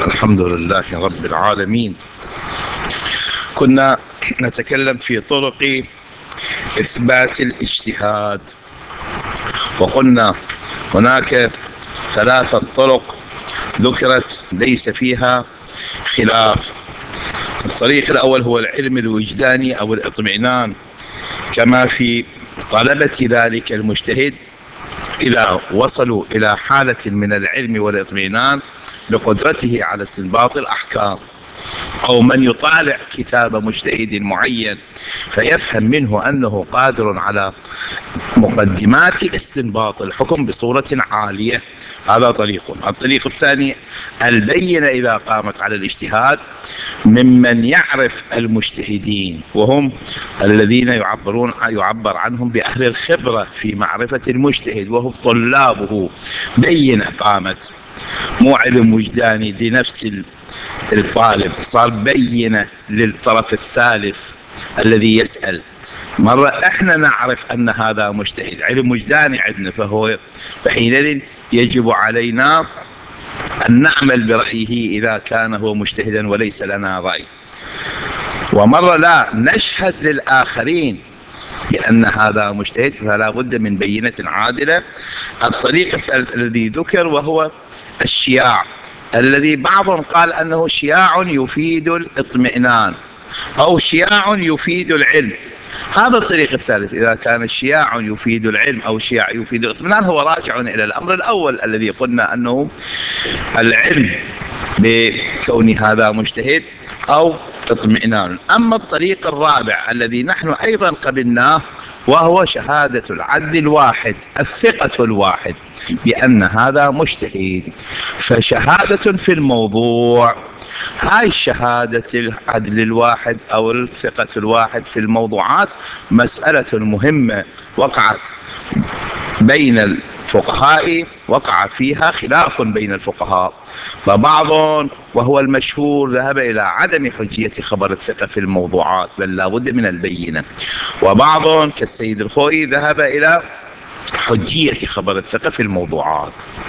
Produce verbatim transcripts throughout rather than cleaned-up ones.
الحمد لله رب العالمين. كنا نتكلم في طرق إثبات الاجتهاد، وقلنا هناك ثلاثة طرق ذكرت ليس فيها خلاف. الطريق الأول هو العلم الوجداني أو الاطمئنان، كما في طلبة ذلك المجتهد إذا وصلوا إلى حالة من العلم والاطمئنان بقدرته على استنباط الأحكام، أو من يطالع كتاب مجتهد معين فيفهم منه أنه قادر على مقدمات استنباط الحكم بصورة عالية. هذا طريق. الطريق الثاني البينة إذا قامت على الاجتهاد ممن يعرف المجتهدين، وهم الذين يعبرون يعبر عنهم بأهل الخبرة في معرفة المجتهد، وهم طلابه. بينة قامت، مو علم وجداني لنفس الطالب، صار بينة للطرف الثالث الذي يسأل. مرة احنا نعرف ان هذا مجتهد، علم وجداني عندنا، فهو فحينئذ يجب علينا ان نعمل برأيه اذا كان هو مجتهدا وليس لنا رأي. ومرة لا نشهد للآخرين بأن هذا مجتهد، فلا بد من بينة عادلة. الطريق الثالث الذي ذكر وهو الشياع، الذي بعضهم قال أنه شياع يفيد الاطمئنان أو شياع يفيد العلم. هذا الطريق الثالث، إذا كان الشياع يفيد العلم أو شياع يفيد الاطمئنان، هو راجع إلى الأمر الأول الذي قلنا أنه العلم بكون هذا مجتهد أو اطمئنان. أما الطريق الرابع الذي نحن أيضا قبلناه وهو شهادة العدل الواحد، الثقة الواحد بأن هذا مجتهد، فشهادة في الموضوع. هاي الشهادة العدل الواحد أو الثقة الواحد في الموضوعات مسألة مهمة وقعت بين الفقهاء، وقع فيها خلاف بين الفقهاء، فبعضهم وهو المشهور ذهب إلى عدم حجية خبر الثقة في الموضوعات، بل لا بد من البينة. وبعضهم كالسيد الخوئي ذهب إلى حجية خبر الثقة في الموضوعات.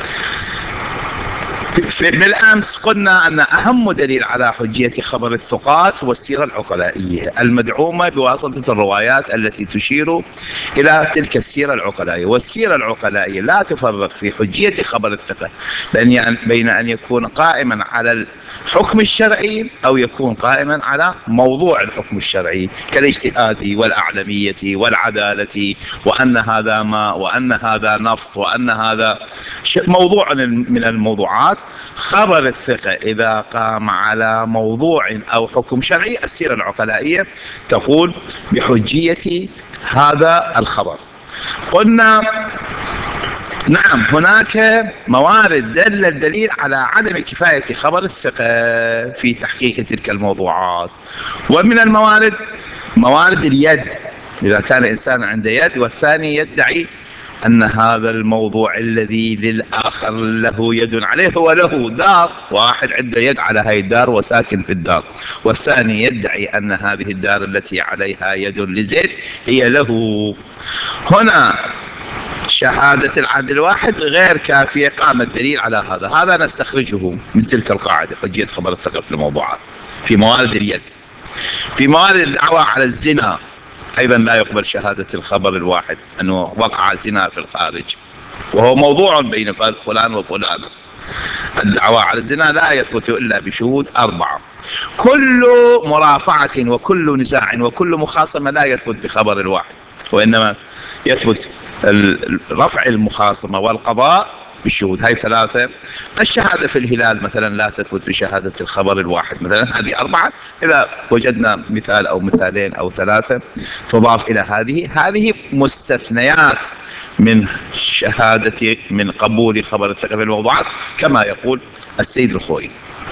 بالأمس قلنا أن أهم دليل على حجية خبر الثقات هو السيرة العقلائية المدعومة بواسطة الروايات التي تشير إلى تلك السيرة العقلائية. والسيرة العقلائية لا تفرق في حجية خبر الثقة بين أن يكون قائما على الحكم الشرعي أو يكون قائما على موضوع الحكم الشرعي كالاجتهاد والأعلمية والعدالة، وأن هذا ماء وأن هذا نفط وأن هذا موضوع من الموضوعات. خبر الثقة إذا قام على موضوع أو حكم شرعي، السيرة العقلائية تقول بحجية هذا الخبر. قلنا نعم هناك موارد دل الدليل على عدم كفاية خبر الثقة في تحقيق تلك الموضوعات، ومن الموارد موارد اليد. إذا كان إنسان عنده يد والثاني يدعي أن هذا الموضوع الذي للآخر له يد عليه هو له دار، واحد عنده يد على هاي الدار وساكن في الدار، والثاني يدعي أن هذه الدار التي عليها يد لزيد هي له. هنا شهادة العدل الواحد غير كافية، قام الدليل على هذا. هذا نستخرجه من تلك القاعدة، حجية خبر الثقة في الموضوعات في موارد اليد. في موارد الدعوة على الزنا أيضا لا يقبل شهادة الخبر الواحد أنه وقع زنا في الخارج وهو موضوع بين فلان وفلان. الدعوة على الزنا لا يثبت إلا بشهود أربعة. كل مرافعة وكل نزاع وكل مخاصمة لا يثبت بخبر الواحد، وإنما يثبت رفع المخاصمة والقضاء بالشهود. هاي ثلاثة. الشهادة في الهلال مثلا لا تثبت بشهادة الخبر الواحد، مثلا هذه أربعة. إذا وجدنا مثال أو مثالين أو ثلاثة تضاف إلى هذه، هذه مستثنيات من شهادة من قبول خبر الثقة في الموضوعات كما يقول السيد الخوئي.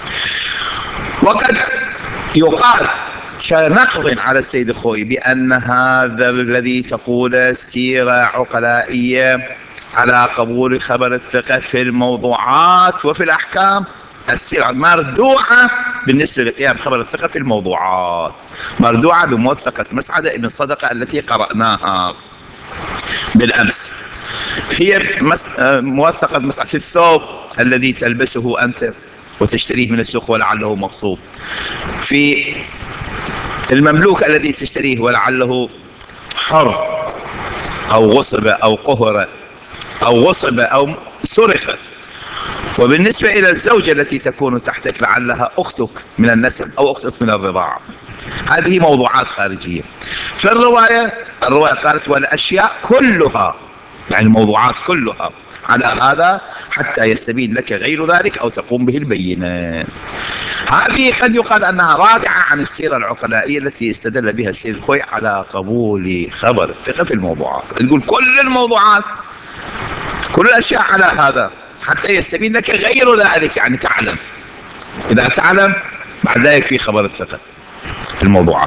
وقد يقال كنقض على السيد الخوئي بأن هذا الذي تقول السيرة عقلائية على قبول خبر الثقة في الموضوعات وفي الأحكام، السيرة مردوعة بالنسبة لقيام خبر الثقة في الموضوعات، مردوعة بموثقة مسعدة ابن صدقة التي قرأناها بالأمس. هي موثقة مسعدة الثوب الذي تلبسه أنت وتشتريه من السوق ولعله مغصوب، في المملوك الذي تشتريه ولعله حر أو غصب أو قهر أو غصب أو سرق. وبالنسبة إلى الزوجة التي تكون تحتك لعلها أختك من النسب أو أختك من الرضاعة، هذه موضوعات خارجية. فالرواية الرواية قالت والأشياء كلها، يعني الموضوعات كلها على هذا حتى يستبين لك غير ذلك أو تقوم به البينة. هذه قد يقال أنها رادعة عن السيرة العقلائية التي استدل بها السيد الخوئي على قبول خبر الثقة في الموضوعات. تقول كل الموضوعات كل الأشياء على هذا حتى يستبين لك غير ذلك، يعني تعلم، إذا تعلم بعد ذلك في خبر الثقة في الموضوعات،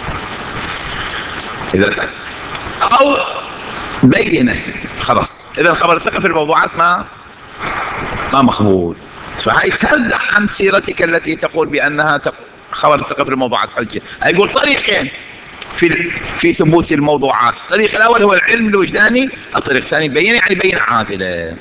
إذا تعلم أو بينه خلاص، إذا خبر الثقة في الموضوعات ما ما مقبول. فهي تردع عن سيرتك التي تقول بأنها خبر الثقة في الموضوعات حجة. يقول طريقين في في ثبوت الموضوعات، الطريق الأول هو العلم الوجداني، الطريق الثاني بينة، يعني بينة عادلة.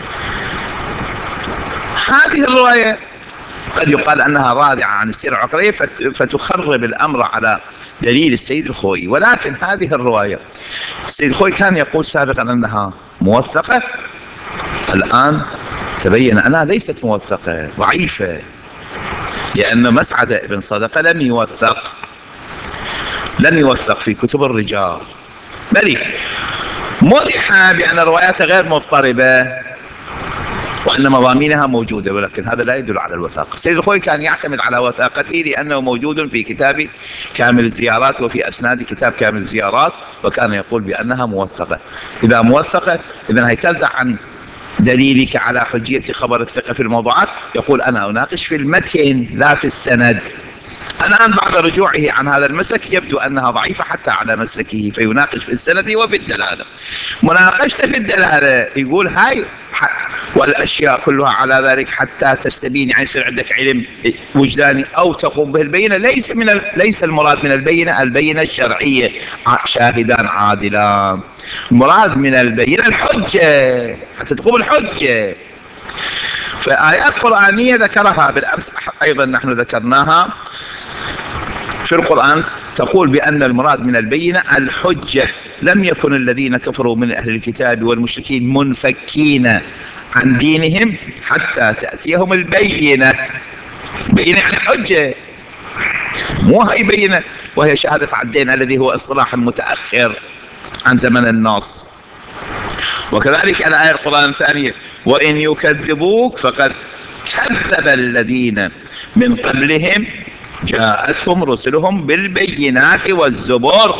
هذه الرواية قد يقال أنها رادعة عن السيرة العقلية فتخرب الأمر على دليل السيد الخوئي، ولكن هذه الرواية السيد الخوئي كان يقول سابقا أنها موثقة، الآن تبين أنها ليست موثقة، ضعيفة، لأن مسعد بن صدقة لم يوثق لم يوثق في كتب الرجال، بل مدح بأن الروايات غير مضطربة وأن مضامينها موجودة، ولكن هذا لا يدل على الوثاقة. السيد الخوئي كان يعتمد على وثاقته لأنه موجود في كتاب كامل الزيارات وفي أسناد كتاب كامل الزيارات، وكان يقول بأنها موثقة. إذا موثقة إذن هي تردع عن دليلك على حجية خبر الثقة في الموضوعات. يقول أنا أناقش في المتن لا في السند. الآن بعد رجوعه عن هذا المسلك يبدو أنها ضعيفة حتى على مسلكه، فيناقش في السند وفي الدلالة. مناقشته في الدلالة يقول هاي والأشياء كلها على ذلك حتى تستبين، يعني يصير عندك علم وجداني أو تقوم به البينة. ليس من ال... ليس المراد من البينة البينة الشرعية شاهدان عادلان، المراد من البينة الحجة حتى تقوم الحجة. فآيات قرآنية ذكرها بالأمس أيضا نحن ذكرناها في القرآن تقول بأن المراد من البينة الحجة. لم يكن الذين كفروا من أهل الكتاب والمشركين منفكين عن دينهم حتى تأتيهم البينة. بينة يعني حجة، مو هي بينة وهي شهادة عدين الذي هو اصطلاح متأخر عن زمن النص. وكذلك الآية القرآن الثانية وإن يكذبوك فقد كذب الذين من قبلهم جاءتهم رسلهم بالبينات والزبر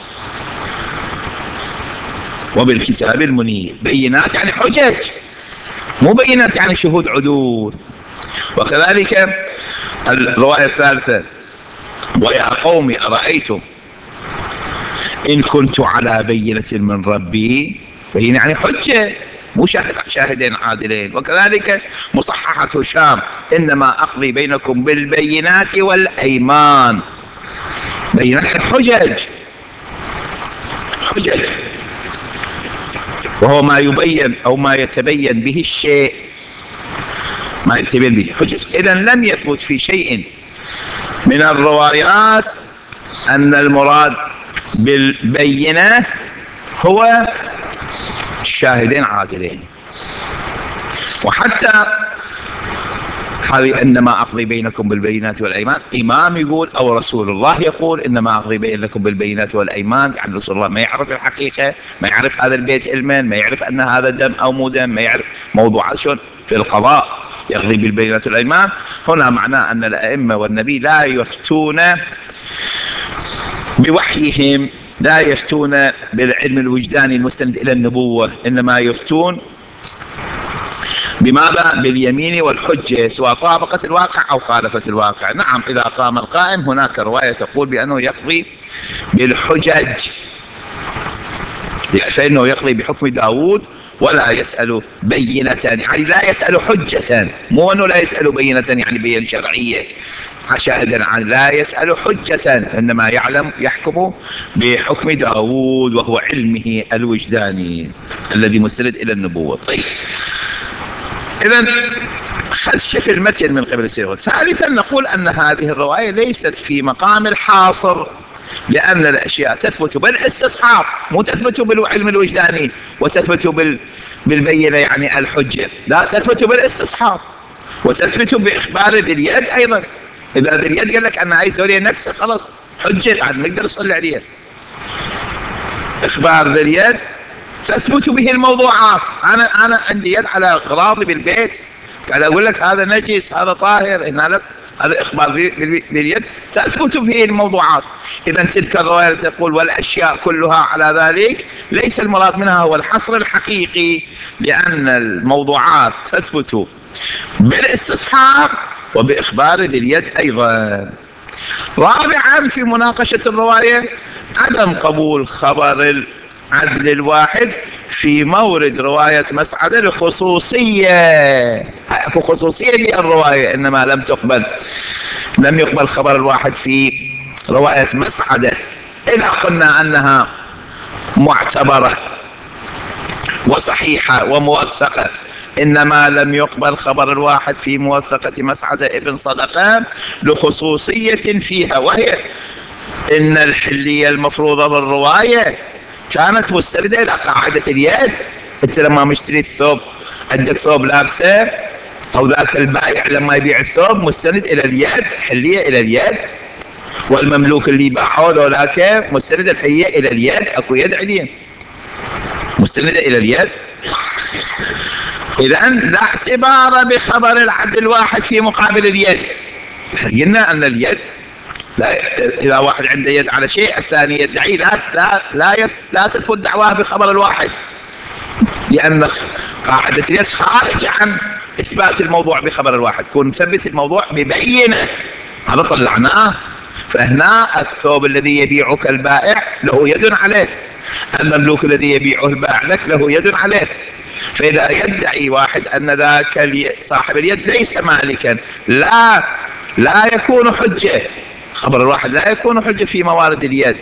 وبالكتاب المنير. بينات يعني حجج، مو بينات يعني شهود عدول. وكذلك الرواية الثالثة ويا قوم أرأيتم إن كنت على بينة من ربي، بينة يعني حجة مو شاهد شاهدين عادلين. وكذلك مصححة هشام إنما أقضي بينكم بالبينات والأيمان، بينات حجج حجج وهو ما يبين أو ما يتبين به الشيء، ما يتبين به حجج. إذن لم يثبت في شيء من الروايات أن المراد بالبينة هو شاهدين عادلين. وحتى هذه إنما أقضي بينكم بالبينات والأيمان، إمام يقول أو رسول الله يقول إنما أقضي بينكم بالبينات والأيمان، يعني رسول الله ما يعرف الحقيقة، ما يعرف هذا البيت علما، ما يعرف أن هذا دم أو مو دم، ما يعرف موضوعات شون في القضاء يقضي بالبينات والأيمان. هنا معناه أن الأئمة والنبي لا يفتون بوحيهم، لا يفتون بالعلم الوجداني المستند إلى النبوة، إنما يفتون بماذا؟ باليمين والحجة، سواء طابقت الواقع أو خالفت الواقع. نعم إذا قام القائم هناك رواية تقول بأنه يقضي بالحجج، فإنه يقضي بحكم داود ولا يسأل بينة، يعني لا يسأل حجة، مو أنه لا يسأل بينة يعني بينة شرعية شاهدا عن، لا يسأل حجة، إنما يعلم يحكم بحكم داود وهو علمه الوجداني الذي مستند إلى النبوة. طيب إذن خدش المتن من قبل السيد. ثالثا نقول أن هذه الرواية ليست في مقام الحاصر، لأن الأشياء تثبت بالاستصحاب، مو تثبت بالعلم الوجداني وتثبت بال... بالبينة يعني الحجة، لا، تثبت بالاستصحاب وتثبت بإخبار ذي اليد أيضا. إذا ذي اليد قال لك أنا عايز أوريه نكسة، خلاص حجة، بعد ما يقدر يصلي عليه. إخبار ذي اليد تثبت به الموضوعات. أنا أنا عندي يد على أغراضي بالبيت، قاعد أقول لك هذا نجس، هذا طاهر، هنا لا، هذا إخبار باليد تثبت به الموضوعات. إذا تلك الرواية تقول والأشياء كلها على ذلك، ليس المراد منها هو الحصر الحقيقي، لأن الموضوعات تثبت بالاستصحاب وبإخبار ذي اليد أيضا. رابعا في مناقشة الرواية عدم قبول خبر العدل الواحد في مورد رواية مسعدة لخصوصية. اكو خصوصية للرواية، انما لم تقبل لم يقبل خبر الواحد في رواية مسعدة. إذا قلنا أنها معتبرة وصحيحة وموثقة، إنما لم يقبل خبر الواحد في موثقة مسعدة ابن صدقة لخصوصية فيها، وهي إن الحلية المفروضة بالرواية كانت مستندة إلى قاعدة اليد. أنت لما مشتري الثوب، عندك ثوب لابسه، أو ذاك البائع لما يبيع الثوب مستند إلى اليد، حلية إلى اليد، والمملوك اللي باعه له ذاك مستند الحلية إلى اليد، أكو يد عليه مستندة إلى اليد. إذا لا اعتبار بخبر العدل الواحد في مقابل اليد. قلنا أن اليد لا، إذا واحد عنده يد على شيء الثاني يدعي، لا لا لا, لا تثبت دعواه بخبر الواحد، لأن قاعدة اليد خارجة عن إثبات الموضوع بخبر الواحد، كون نثبت الموضوع ببينة. هذا طلعناه. فهنا الثوب الذي يبيعك البائع له يد عليه، المملوك الذي يبيعه البائع لك له يد عليه. فإذا يدعي واحد أن ذاك صاحب اليد ليس مالكا، لا لا يكون حجة، خبر الواحد لا يكون حجة في موارد اليد.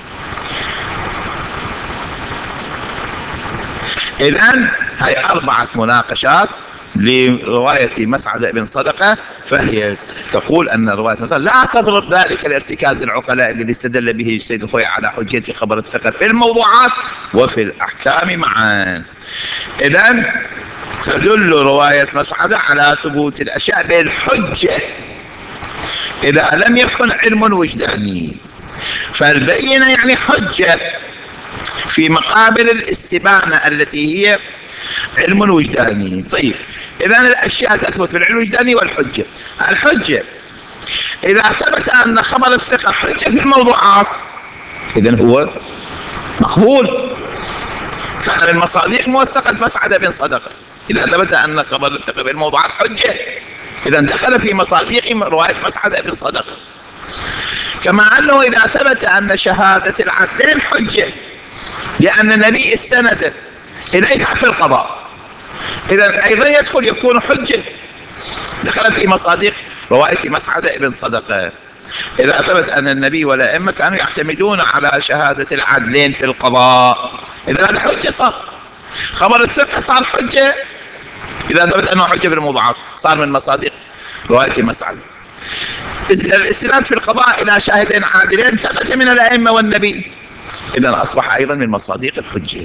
إذن هاي أربعة مناقشات لرواية مسعدة بن صدقة، فهي تقول أن رواية مسعدة لا تضرب ذلك الارتكاز العقلاء الذي استدل به السيد الخوئي على حجية خبر الثقة في الموضوعات وفي الأحكام معا. إذن تدل رواية مسعدة على ثبوت الأشياء بالحجة إذا لم يكن علم وجداني، فالبينة يعني حجة في مقابل الاستبانة التي هي علم وجداني. طيب، إذن الأشياء تثبت بالعلم الوجداني والحجة. الحجة إذا ثبت أن خبر الثقة حجة في الموضوعات، إذن هو مقبول، كان من مصادق موثقة مسعدة بن صدقة. إذا ثبت أن خبر الثقة في الموضوعات حجة، إذن دخل في مصادق رواية مسعدة بن صدقة. كما أنه إذا ثبت أن شهادة العدلين حجة لأن النبي استند إليها في القضاء، إذا أيضا يدخل يكون حجة، دخل في مصادق رواية مسعدة بن صدقة. إذا ثبت أن النبي والأئمة كانوا يعتمدون على شهادة العدلين في القضاء، إذا هذا حجة صار. خبر الثقة صار حجة إذا ثبت أنه حجة في الموضوعات، صار من مصادق رواية مسعدة. الاستناد في القضاء إلى شاهدين عادلين ثبت من الأئمة والنبي، إذا أصبح أيضا من مصادق الحجة،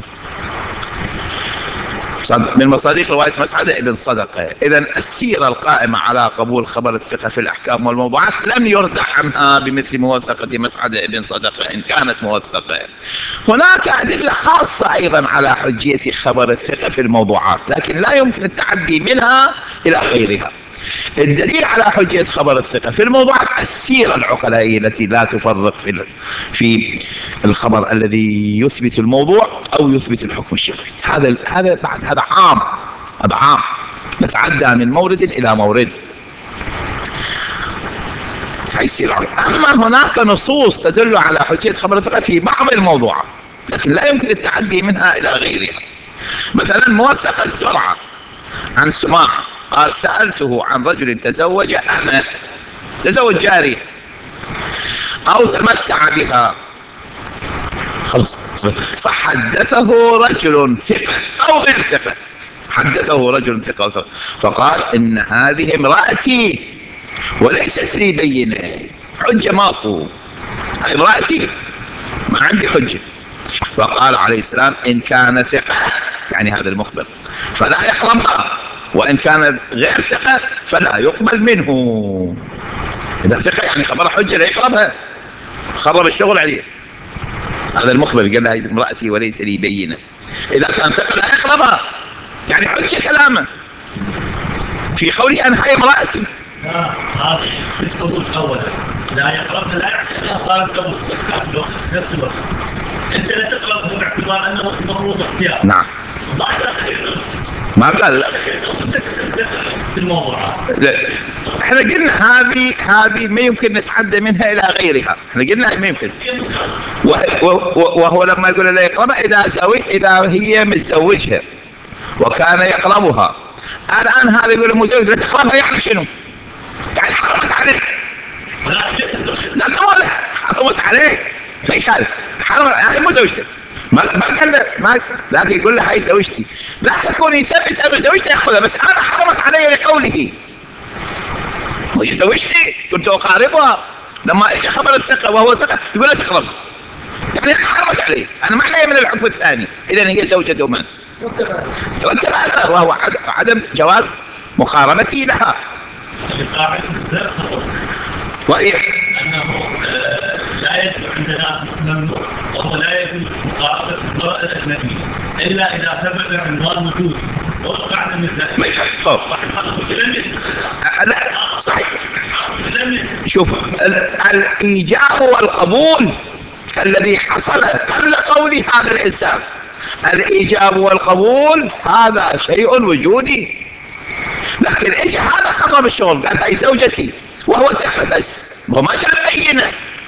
من مصادق رواية مسعدة بن صدقة. إذا السيرة القائمة على قبول خبر الثقة في الأحكام والموضوعات لم يردع عنها بمثل موثقة مسعدة بن صدقة إن كانت موثقة. هناك أدلة خاصة أيضا على حجية خبر الثقة في الموضوعات، لكن لا يمكن التعدي منها إلى غيرها. الدليل على حجية خبر الثقة في الموضوعات السيرة العقلائية التي لا تفرق في في الخبر الذي يثبت الموضوع أو يثبت الحكم الشرعي. هذا هذا بعد هذا عام، هذا عام نتعدى من مورد إلى مورد. أما هناك نصوص تدل على حجية خبر الثقة في بعض الموضوعات، لكن لا يمكن التعدي منها إلى غيرها. مثلا موثقة الزرعة عن سماع قال سألته عن رجل تزوج أمة، تزوج جارية أو تمتع بها، خلص، فحدثه رجل ثقة أو غير ثقة، حدثه رجل ثقة فقال إن هذه امرأتي وليست لي بينة، حجة ماكو، امرأتي ما عندي حجة. فقال عليه السلام إن كان ثقة، يعني هذا المخبر، فلا يقربها، وإن كان غير ثقة فلا يقبل منه. إذا ثقة يعني خبر حجة لا يقربها، خرب الشغل عليه. هذا المخبر قال لها امرأتي وليس لي بينة. إذا كان ثقة لا يقربها، يعني حجة كلامه في قوله أن هاي امرأتي. هذا الثبوت أولا لا يقربها، لا يعني أنها صارت ثبوت نفس الوقت. أنت لا تقربها باعتبار أنه مفروض اختيار. نعم. ما قال ما قال في الموضوع. لا. احنا قلنا هذه هذه ما يمكن نتعدى منها الى غيرها، احنا قلنا ما يمكن. وهو لما يقول لا يقربها اذا زوج، اذا هي متزوجها وكان يقربها، الان هذا يقول مزوج لا تقربها، يعني شنو؟ يعني حرمت عليك. لا تقول حرمت عليك ما يخالف، حرمت يعني مو زوجتك. ما ما قال ما لكن يقول له هاي زوجتي، لا يكون يثبت انه زوجتي ياخذها، بس انا حرمت علي لقوله وهي زوجتي كنت اقاربها. لما اجى خبر الثقه وهو ثقه يقول لا تقرب، يعني حرمت عليه. انا ما علي من الحكم الثاني، اذا هي زوجة من؟ ترتب اثر وهو عدم جواز مقاربتي لها. وهي انه لا يجوز عندنا ممنوع، وهو لا يجوز مقاربه المراه الاجنبيه الا اذا ثبت عنوان وجودي ووقع النساء. ما يخالف. لا صحيح. شوف الايجاب والقبول الذي حصل قبل قول هذا الانسان، الايجاب والقبول هذا شيء وجودي، لكن ايش هذا خرب الشغل، قال هاي زوجتي وهو ثقة بس وما كان بينه،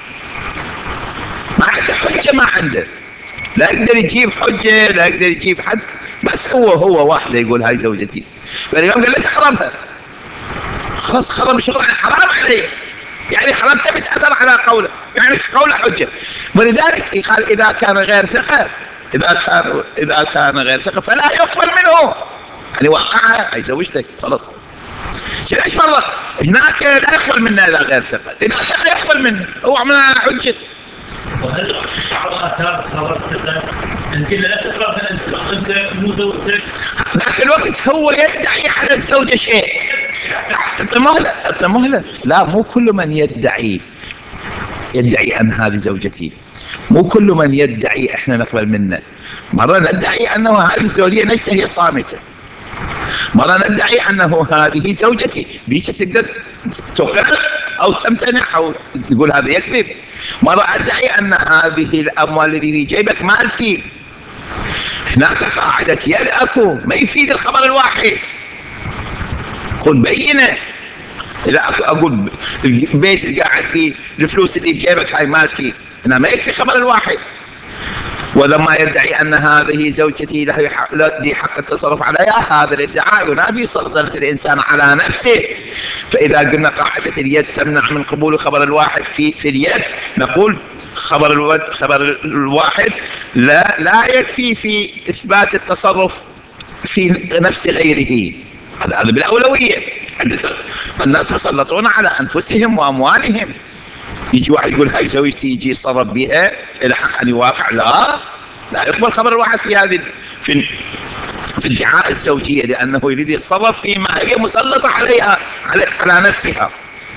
ما عنده حجة، ما عنده، لا يقدر يجيب حجة، لا يقدر يجيب حد، بس هو هو واحدة يقول هاي زوجتي. فالإمام قال لا تقربها، خلاص خرب الشغل، حرام عليه، يعني حرام تبت أثر على قوله، يعني قوله حجة. ولذلك قال إذا كان غير ثقة، إذا كان إذا كان غير ثقة فلا يقبل منه، يعني وقعها هاي زوجتك خلاص. ايش فرق؟ هناك لا يقبل منا اذا غير ثقه، اذا ثقه يقبل منه، هو عملنا حجه. وهل بعض الاثار خبر ثقه انت لا تقرب، انت انت مو زوجتك، ذاك الوقت هو يدعي على الزوجه شيء. التمهله التمهله لا، مو كل من يدعي يدعي ان هذه زوجتي، مو كل من يدعي احنا نقبل منه. مره ندعي انه هذه الزوجيه نفسها هي صامته، مرة ندعي أنه هذه زوجتي، ليش تقدر تقر أو تمتنع أو تقول هذا يكذب. مرة أدعي أن هذه الأموال التي في جيبك مالتي، هناك قاعدة يد أكو، ما يفيد الخبر الواحد، كن بينة. إذا أقول البيت اللي قاعد فيه الفلوس اللي بجيبك هاي مالتي، هنا ما يكفي خبر الواحد. ولما يدعي أن هذه زوجتي له حق التصرف عليها، هذا الادعاء ينافي سلطنة الإنسان على نفسه. فإذا قلنا قاعدة اليد تمنع من قبول خبر الواحد في في اليد، نقول خبر الود خبر الواحد لا لا يكفي في إثبات التصرف في نفس غيره، هذا بالأولوية. الناس يسلطون على أنفسهم وأموالهم، يجي واحد يقول هاي زوجتي، يجي يصرف بها الى حق ان يواقع، لا لا يقبل خبر الواحد في هذه في في ادعاء الزوجيه، لانه يريد يتصرف فيما هي مسلطه عليها على, على نفسها.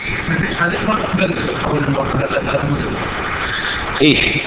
ايه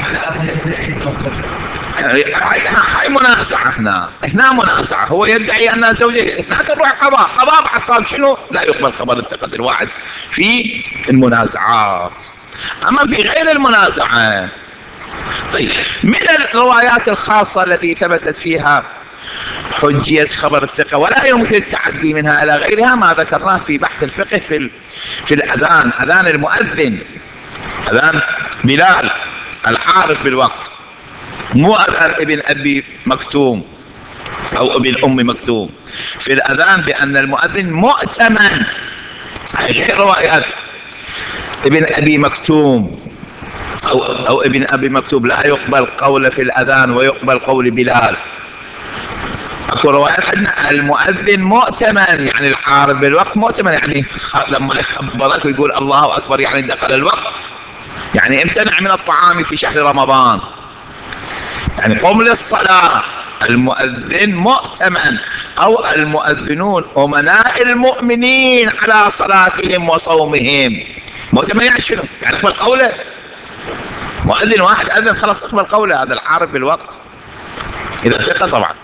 هاي منازعه، هنا هنا منازعه، هو يدعي انها زوجه، هناك نروح قضاء، قضاء بحصل شنو؟ لا يقبل خبر الثقه الواحد في المنازعات. أما في غير المنازعة، طيب من الروايات الخاصة التي ثبتت فيها حجية خبر الثقة ولا يمكن التعدي منها إلى غيرها ما ذكرناه في بحث الفقه في في الأذان، أذان المؤذن، أذان بلال العارف بالوقت، مو أذان ابن أبي مكتوم أو ابن أم مكتوم. في الأذان بأن المؤذن مؤتمن، غير روايات ابن أبي مكتوم أو, أو ابن أبي مكتوم لا يقبل قول في الأذان ويقبل قول بلال. اكو روايات عندنا المؤذن مؤتمن، يعني العارف بالوقت مؤتمن، يعني لما يخبرك ويقول الله اكبر يعني دخل الوقت، يعني امتنع من الطعام في شهر رمضان، يعني قم للصلاة. المؤذن مؤتمن، او المؤذنون امناء المؤمنين على صلاتهم وصومهم. مؤتمن يعني شنو؟ يعني اقبل قوله. مؤذن واحد اذن خلاص اقبل قوله، هذا العارف بالوقت اذا ثقة طبعا.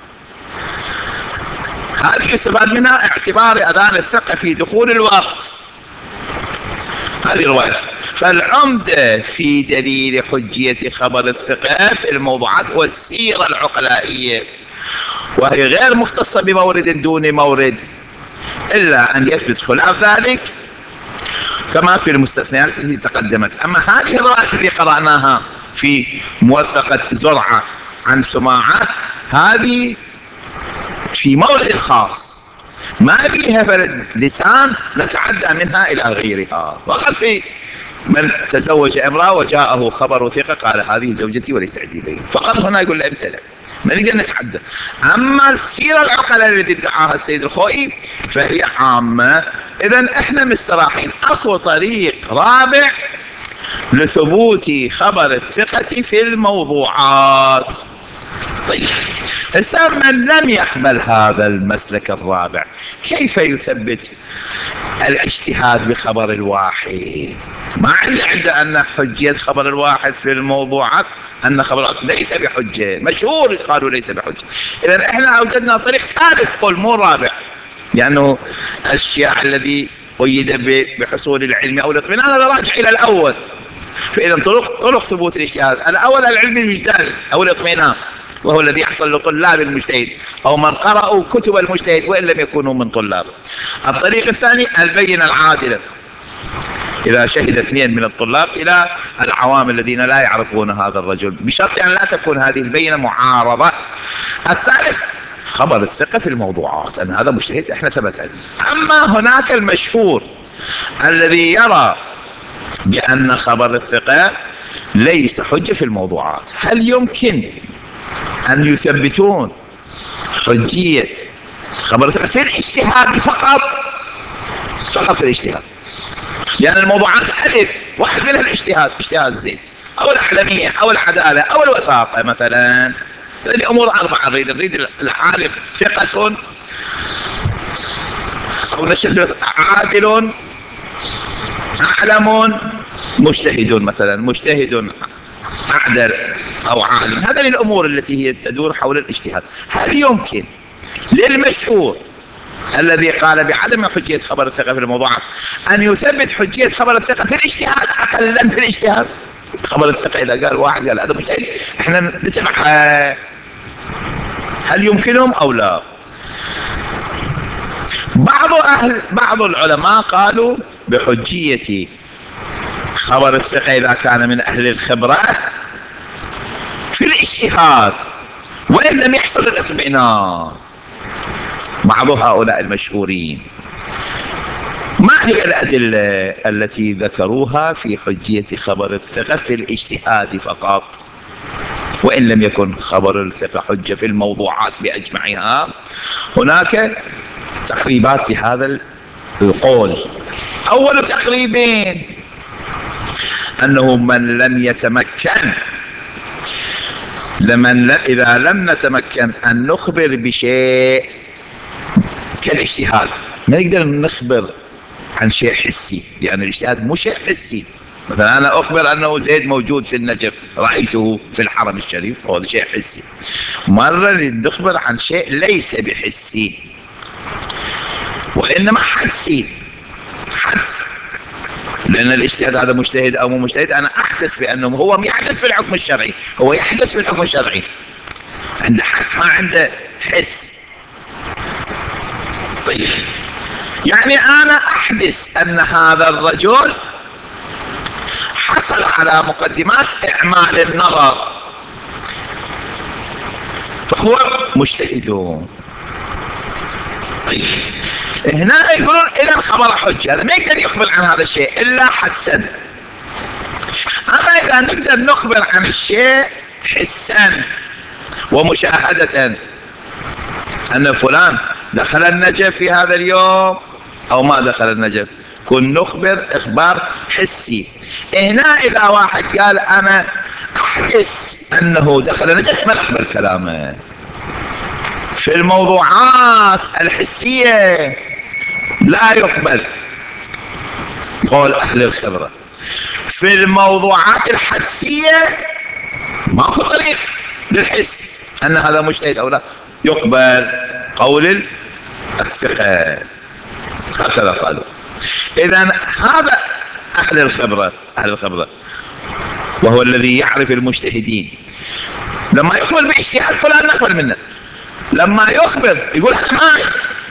هذه يستفاد منها اعتبار اذان الثقة في دخول الوقت. هذه رواية. فالعمدة في دليل حجية خبر الثقة في الموضوعات هو السيرة العقلائية، وهي غير مختصة بمورد دون مورد، إلا أن يثبت خلاف ذلك كما في المستثنيات التي تقدمت. أما هذه الروايات التي قرأناها في موثقة زرعة عن سماعة، هذه في مورد خاص ما بيها فرد لسان نتعدى منها إلى غيرها. وقد في من تزوج امرأة وجاءه خبر ثقة قال هذه زوجتي وليس عندي بين، فقط هنا يقول له امتنع، ما نقدر نتحدى. أما السيرة العقلاء التي ادعاها السيد الخوئي فهي عامة. إذن احنا مستراحين. أكو طريق رابع لثبوت خبر الثقة في الموضوعات. طيب هسه من لم يقبل هذا المسلك الرابع كيف يثبت الاجتهاد بخبر الواحد؟ ما عنده عنده أن حجية خبر الواحد في الموضوعات أن خبر ليس بحجة، مشهور قالوا ليس بحجة. إذن إحنا أوجدنا طريق ثالث قول مو رابع، لأنه الشيء الذي قيد بحصول العلم أو الاطمئنان هذا راجع إلى الأول. فإذا طرق طرق ثبوت الاجتهاد الأول العلم المجتهد أو الاطمئنان، وهو الذي يحصل لطلاب المجتهد أو من قرأوا كتب المجتهد وإن لم يكونوا من طلابه. الطريق الثاني البينة العادلة، إذا شهد اثنين من الطلاب إلى العوام الذين لا يعرفون هذا الرجل، بشرط أن لا تكون هذه البينة معارضة. الثالث خبر الثقة في الموضوعات، أن هذا مجتهد احنا ثبت عنه. أما هناك المشهور الذي يرى بأن خبر الثقة ليس حجة في الموضوعات، هل يمكن أن يثبتون حجية خبر الثقة في الاجتهاد فقط؟ فقط في الاجتهاد، لأن يعني الموضوعات ألف واحد منها الاجتهاد، اجتهاد زين أو الأعلمية أو العدالة أو الوثاقة مثلا. هذه أمور أربعة نريد نريد العالم ثقة أو نشد عادل أعلم مجتهد مثلا، مجتهد أعدل أو عالم. هذه الأمور التي هي تدور حول الاجتهاد. هل يمكن للمشهور الذي قال بعدم حجية خبر الثقة في الموضوعات أن يثبت حجية خبر الثقة في الاجتهاد أقلا في الاجتهاد؟ خبر الثقة إذا قال واحد قال هذا مجتهد احنا نتبع، هل يمكنهم أو لا؟ بعض أهل بعض العلماء قالوا بحجية خبر الثقة إذا كان من أهل الخبرة في الاجتهاد وإن لم يحصل الاطمئنان. بعض هؤلاء المشهورين. ما هي الأدلة التي ذكروها في حجية خبر الثقة في الاجتهاد فقط وإن لم يكن خبر الثقة حجة في الموضوعات بأجمعها؟ هناك تقريبات لهذا القول. أول تقريبين أنه من لم يتمكن لمن إذا لم نتمكن أن نخبر بشيء كالاجتهاد، ما نقدر نخبر عن شيء حسي لأن الاجتهاد مو شيء حسي. مثلا أنا أخبر أنه زيد موجود في النجف رأيته في الحرم الشريف، هذا شيء حسي. مرة نخبر عن شيء ليس بحسي وإنما حسي، حس، لأن الاجتهاد هذا مجتهد أو مو مجتهد أنا أحدث بأنه هو يحدث بالحكم الشرعي، هو يحدث بالحكم الشرعي، عنده حس ما عنده حس. طيب يعني أنا أحدث أن هذا الرجل حصل على مقدمات إعمال النظر فهو مجتهدون. طيب هنا يقولون إذا الخبر حجة، هذا ما يقدر يخبر عن هذا الشيء إلا حسا. أما إذا نقدر نخبر عن الشيء حسا ومشاهدة أن فلان دخل النجف في هذا اليوم أو ما دخل النجف، كن نخبر إخبار حسي. هنا إذا واحد قال أنا أحس أنه دخل النجف ما نقبل كلامه. في الموضوعات الحسية لا يقبل قول أهل الخبرة. في الموضوعات الحدسية ماكو طريق للحس أن هذا مجتهد أو لا، يقبل قول الثقة. هكذا قالوا. إذا هذا أهل الخبرة، أهل الخبرة وهو الذي يعرف المجتهدين. لما يخبر باجتهاد فلان نقبل منه، لما يخبر يقول هذا ماي،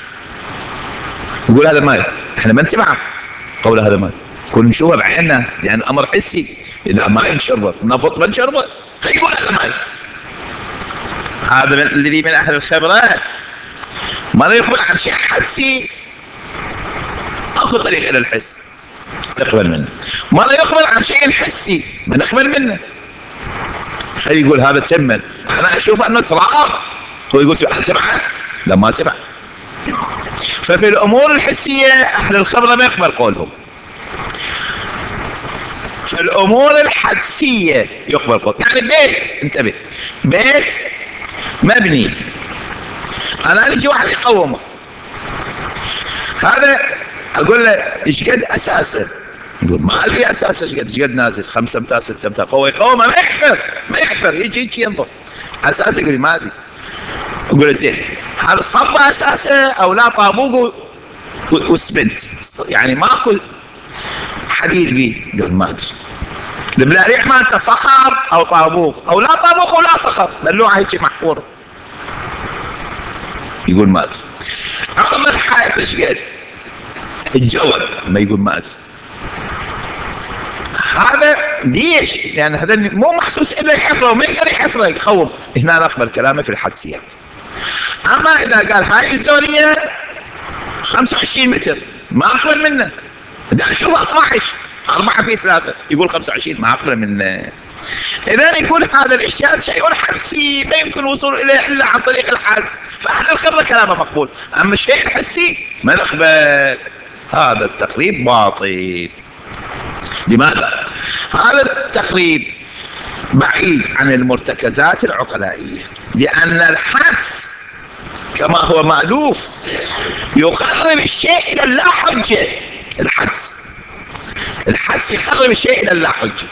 يقول هذا ماي، احنا ما نتبعه قول هذا ماي، كل نشوفه بعيننا يعني أمر حسي. إذا ما نشربه نفط ما نشربه يقول هذا ماي. هذا الذي من أهل الخبرة ما يخبر عن شيء حسي أخذ طريق إلى الحس تقبل منه. ما لا يخبر عن شيء حسي ما نقبل منه. خلي يقول هذا تمن، أنا أشوف أنه تراب، هو يقول تبعه لا ما تبع. ففي الأمور الحسية أهل الخبرة ما يقبل قولهم، في الأمور الحدسية يقبل قول. يعني بيت، انتبه، بيت مبني أنا أجي واحد يقومه، هذا أقول له إيش قد أساسه؟ يقول ما أدري أساسه إيش قد، إيش قد نازل، خمسة أمتار ستة أمتار، هو يقومه ما يحفر ما يحفر، يجي يجي ينظر أساسه، يقول ما أدري. أقول له زين هذا صب أساسه أو لا طابوق وسبنت يعني ماكو حديد بيه؟ يقول ما أدري. البلاريع مالته صخر أو طابوق أو لا طابوق ولا صخر، بلوعة هيك محفورة، يقول ما أدري. عقب الحائط إيش قد؟ الجوهر ما يقول ما أدري. هذا ليش؟ لأن يعني هذا مو محسوس إلا يحفره وما يقدر يحفره يخوف. هنا نقبل كلامه في الحدسيات. أما إذا قال هاي الزورية خمسة وعشرين متر ما أقبل منه. إذا أشوفه اثنا عشر أربعة في ثلاثة يقول خمسة وعشرين ما أقبل منه. إذا يقول هذا الإشكال شيء حسي ما يمكن الوصول إليه إلا عن طريق الحس، فأهل الخبرة كلامه مقبول. أما الشيء الحسي ما نقبل. هذا التقريب باطل. لماذا؟ هذا التقريب بعيد عن المرتكزات العقلائية، لأن الحس كما هو مألوف يقرب الشيء إلى اللا حجة. الحس الحس يقرب الشيء إلى اللا حجة،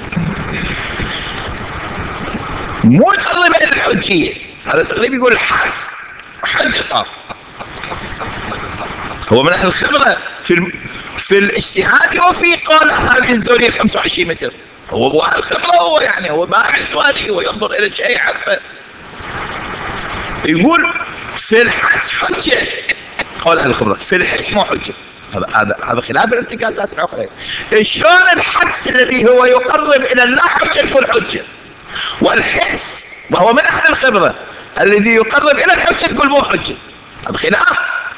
مو يقرب إلى الحجية. هذا تقريب يقول الحس حجة صار. هو من أهل الخبرة في الم... في الاجتهاد وفي قال هذه الزورية خمسة وعشرين متر. هو ابو اهل الخبرة، هو يعني هو باحث وادي وينظر الى الشيء يعرفه. يقول في الحس حجة قول اهل الخبرة، في الحس مو حجة. هذا هذا هذا خلاف الارتكازات العقلية. شلون الحس الذي هو يقرب الى اللا حجة يكون حجة، والحس وهو من اهل الخبرة الذي يقرب الى الحجة تقول مو حجة؟ هذا خلاف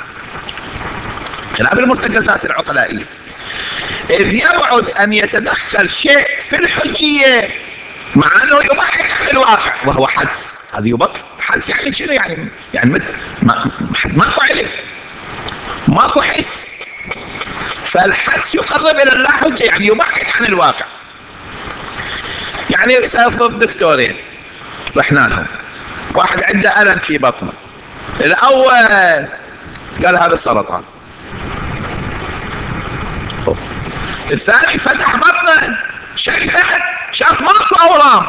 خلاف المرتكزات العقلائية. إذ يبعد أن يتدخل شيء في الحجية مع أنه يبعد عن الواقع وهو حدس. هذا يبعد حدس يعني شنو يعني؟ يعني ما ماكو علم ماكو حس، فالحدس يقرب إلى اللا حجة يعني يبعد عن الواقع. يعني سأفرض دكتورين رحنا لهم، واحد عنده ألم في بطنه، الأول قال هذا السرطان، الثاني فتح بطنه شكله شاف ماكو اورام.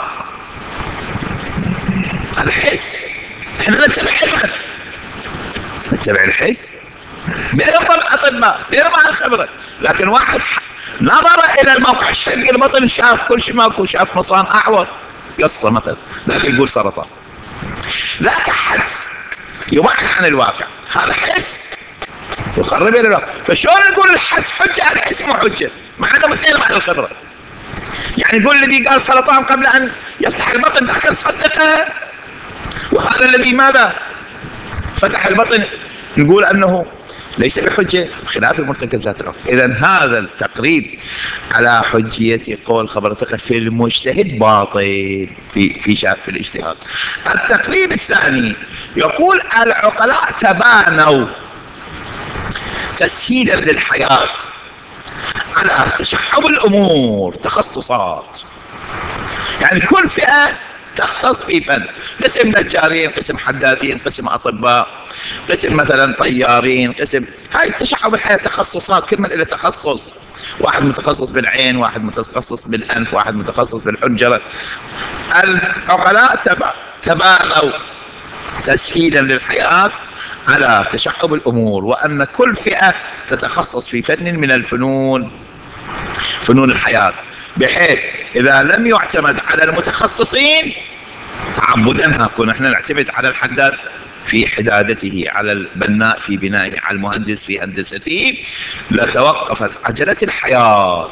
الحس احنا نتبع علما، نتبع الحس بيرضى اطباء بيرضى الخبره. لكن واحد نظر الى الموقع شق البطن شاف كل شيء ماكو، شاف مصان اعور قصه مثلا، لكن يقول سرطان. لكن حس يبعد عن الواقع، هذا حس يقرب الى الواقع. فشلون نقول الحس حجه الحس مو حجه مع انه مثير مع الخبره؟ يعني يقول الذي قال سرطان قبل ان يفتح البطن ذاك صدقه، وهذا الذي ماذا فتح البطن نقول انه ليس بحجة خلاف المرتكزات الأخرى. إذا هذا التقريب على حجية قول خبر الثقة في المجتهد باطل في في شأن في الاجتهاد. التقريب الثاني يقول العقلاء تبانوا تسهيلا للحياة على تشعب الأمور تخصصات، يعني كل فئة تختص في فن، قسم نجارين، قسم حدادين، قسم أطباء، قسم مثلا طيارين، قسم هاي تشعب الحياة تخصصات، كل من له تخصص، واحد متخصص بالعين، واحد متخصص بالأنف، واحد متخصص بالحنجرة. العقلاء تبانوا تسهيلا للحياة على تشعب الأمور، وأن كل فئة تتخصص في فن من الفنون فنون الحياة، بحيث إذا لم يعتمد على المتخصصين تعبدا، كنا احنا نعتمد على الحداد في حدادته، على البناء في بنائه، على المهندس في هندسته، لتوقفت عجلة الحياة.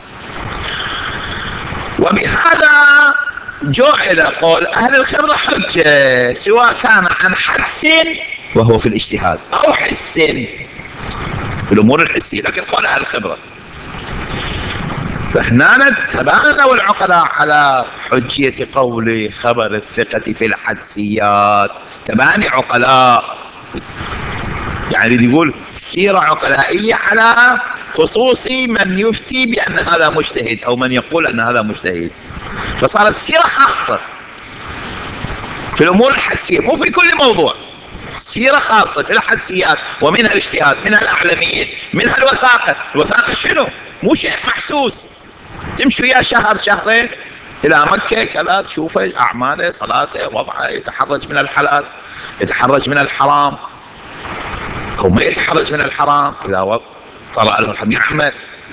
وبهذا جعل قول أهل الخبرة حجة، سواء كان عن حدس وهو في الاجتهاد أو حس في الأمور الحسية، لكن قول أهل الخبرة. فهنا تبانوا العقلاء على حجية قول خبر الثقة في الحدسيات، تباني عقلاء، يعني يقول سيرة عقلائية على خصوص من يفتي بأن هذا مجتهد أو من يقول أن هذا مجتهد، فصارت سيرة خاصة في الأمور الحدسية، مو في كل موضوع، سيرة خاصة في الحدسيات، ومنها الاجتهاد، منها الأعلمية، منها الوثاقة. الوثاقة شنو؟ مو شيء محسوس، تمشي وياه شهر شهرين إلى مكة كذا، تشوفه أعماله، صلاته، وضعه، يتحرج من الحلال، يتحرج من الحرام، أو ما يتحرج من الحرام إذا طرأ له الحرام يعمل،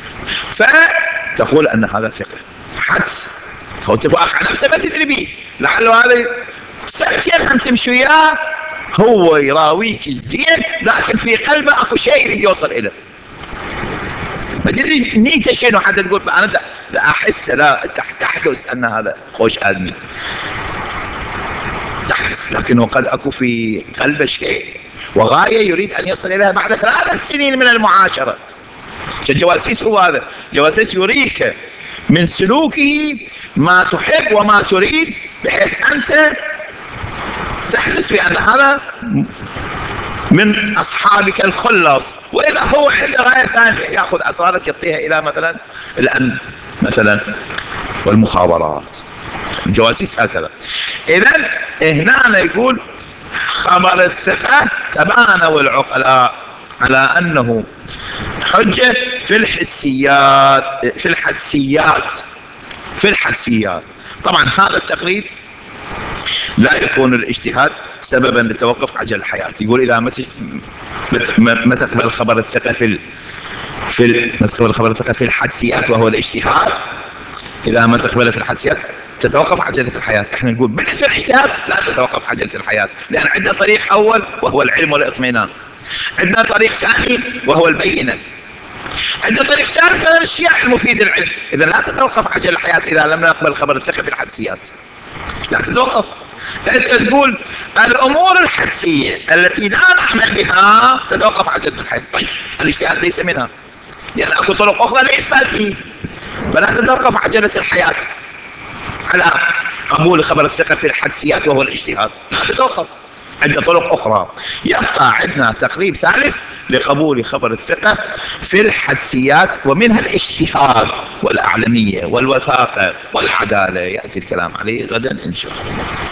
فتقول أن هذا ثقة. حدس هو اتفاق على نفسه ما تدري به، لعله هذا سنتين هم تمشي وياه هو يراويك الزين، لكن في قلبه اكو شيء يريد يوصل اليه، ما تدري نيته شنو حتى تقول انا دا, دا احس، لا تحدث ان هذا خوش ادمي، تحدث، لكنه قد اكو في قلبه شيء وغايه يريد ان يصل اليها بعد ثلاث سنين من المعاشره. الجواسيس هو هذا، جواسيس يريك من سلوكه ما تحب وما تريد، بحيث انت تحدث بأن هذا من أصحابك الخلص، وإذا هو عنده غاية ثانية يأخذ أسرارك يعطيها إلى مثلا الأمن مثلا والمخابرات، الجواسيس هكذا. إذن هنا يقول خبر الثقة تبانوا العقلاء على أنه حجة في الحسيات في الحدسيات في الحدسيات. طبعا هذا التقريب لا يكون الاجتهاد سببا لتوقف عجل الحياة. يقول إذا ما تقبل الخبر الثقة في في ما تقبل الخبر الثقة في الحدسيات وهو الاجتهاد، إذا ما تقبل في الحدسيات تتوقف عجلة الحياة. احنا نقول بالنسبة للاجتهاد لا تتوقف عجلة الحياة، لأن عندنا طريق أول وهو العلم والاطمئنان، عندنا طريق ثاني وهو البينة، عندنا طريق ثالث من الأشياء المفيدة للعلم. إذا لا تتوقف عجلة الحياة إذا لم نقبل خبر الثقة في الحدسيات، لا تتوقف. أنت تقول الأمور الحدسية التي لا نعمل بها تتوقف عجلة الحياة، طيب الاجتهاد ليس منها، لأن يعني أكو طرق أخرى لإثباته، فلا تتوقف عجلة الحياة على قبول خبر الثقة في الحدسيات وهو الاجتهاد، لا تتوقف، عندنا طرق أخرى. يبقى عندنا تقريب ثالث لقبول خبر الثقة في الحدسيات، ومنها الاجتهاد والأعلمية والوثاقة والعدالة، يأتي الكلام عليه غدا إن شاء الله.